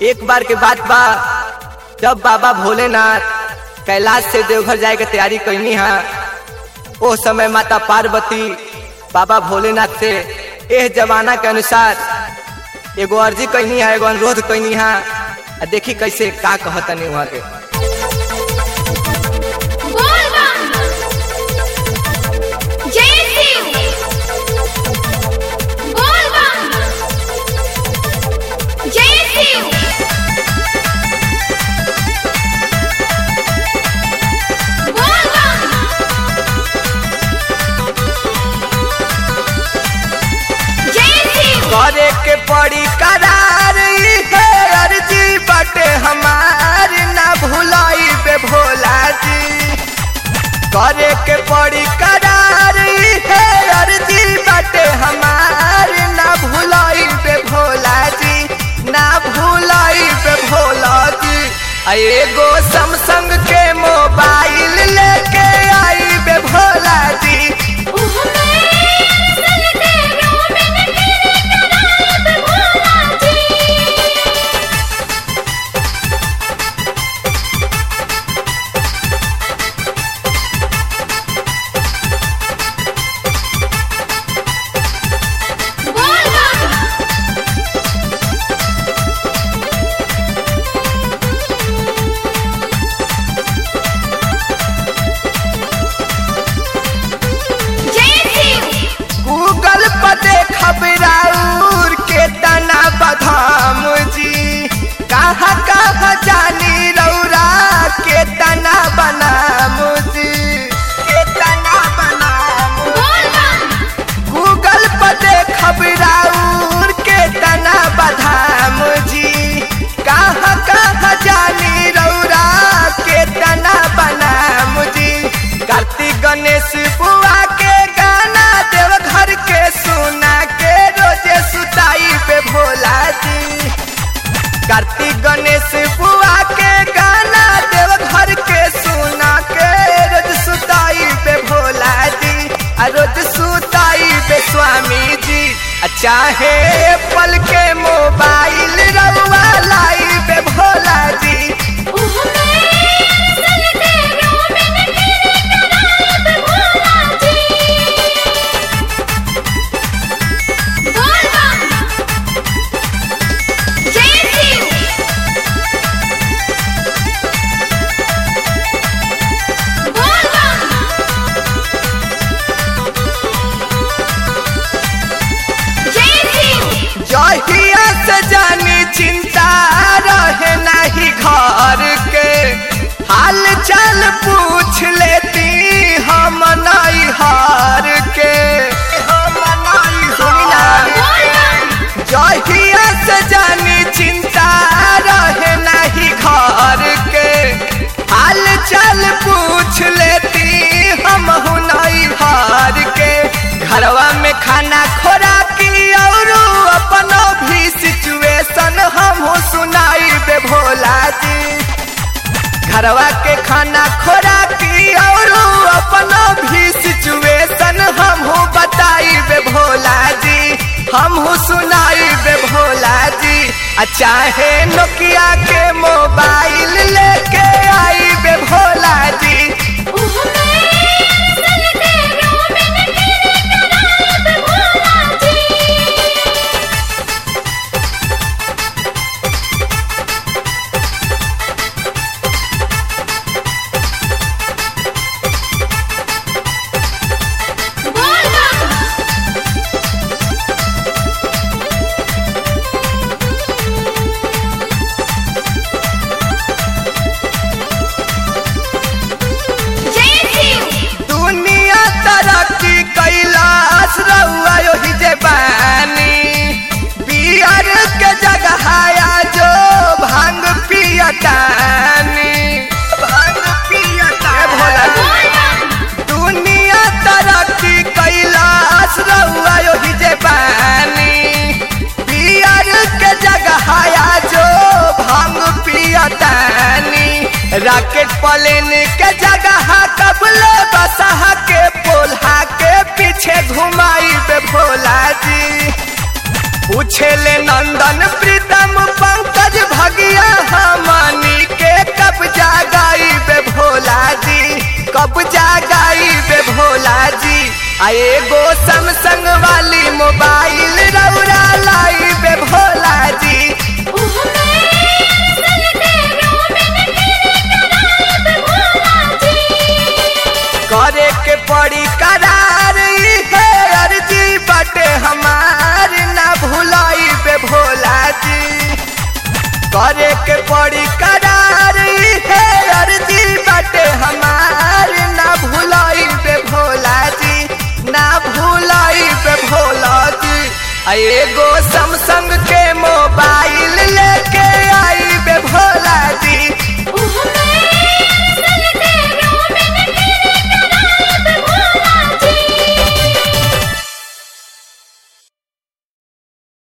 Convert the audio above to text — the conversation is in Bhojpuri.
एक बार के बात बा, जब बाबा भोलेनाथ कैलाश से देवघर जाए के तैयारी कैनी है। वो समय माता पार्वती बाबा भोलेनाथ से एह जमाना के अनुसार एगो अर्जी कैनी है, एगो अनुरोध कैनी है। देखी कैसे का कहतनी वहाँ के। करे के पड़ी करार है अर्जी बटे हमार, ना भुलाई बे भोला जी। करे के पड़ी करार है अर्जी बटे हमार, ना भुलाई बे भोला जी, ना भुलाई बे भोला जी। एगो सैमसंग के मोबाइल लेके आई बे भोला जी। खबराउर के तना बधाम जी, कहाँ कहाँ जानी रौरा के तना बनाम जी, के तना बनाम। गूगल पर दे खबराउर के तना बधाम जी, कहाँ कहाँ जानी रौरा के तना बनाम जी। कार्तिक गणेश बुआ के गाना देवघर के सुना के रोजे सुताई पे भोला जी। कार्तिक गणेश बुआ के गाना देवघर के सुना के रोज सुताई पे भोला जी, रोज सुताई पे स्वामी जी। चाहे पल के मोबाइल रउआ लाई पे भोला जी। जहिया से जानी चिंता रहे नहीं घर के, हाल चाल पूछ लेती हम नहीं हार के। जहिया से जानी चिंता रहे नहीं घर के, हाल चाल पूछ लेती हम नहीं हार के। घरवा में खाना खोराकी और अपनो भी सिचुएशन हम सुनाई बे भोला जी। घरवा के खाना खोराकी और अपनो भी सिचुएशन हम बताई बे भोला जी, हम सुनाई बे भोला जी। चाहे नोकिया के मोबाइल लेके आई बे भोला जी। दुनिया तरक्की कैलाश रउआ योही जे बानी, बियर के जगह आया जो भांग पियतानी। रॉकेट प्लेन के जगह कबले बसहा के पोल्हा के पीछे घुमाई बे भोला जी। पूछे ले नंदन प्रीतम पंकज भगी बड़ी करार है अर्जी बाटे हमार ना भुलाई पे भोला जी ना भुलाई पे भोला जी एगो समसन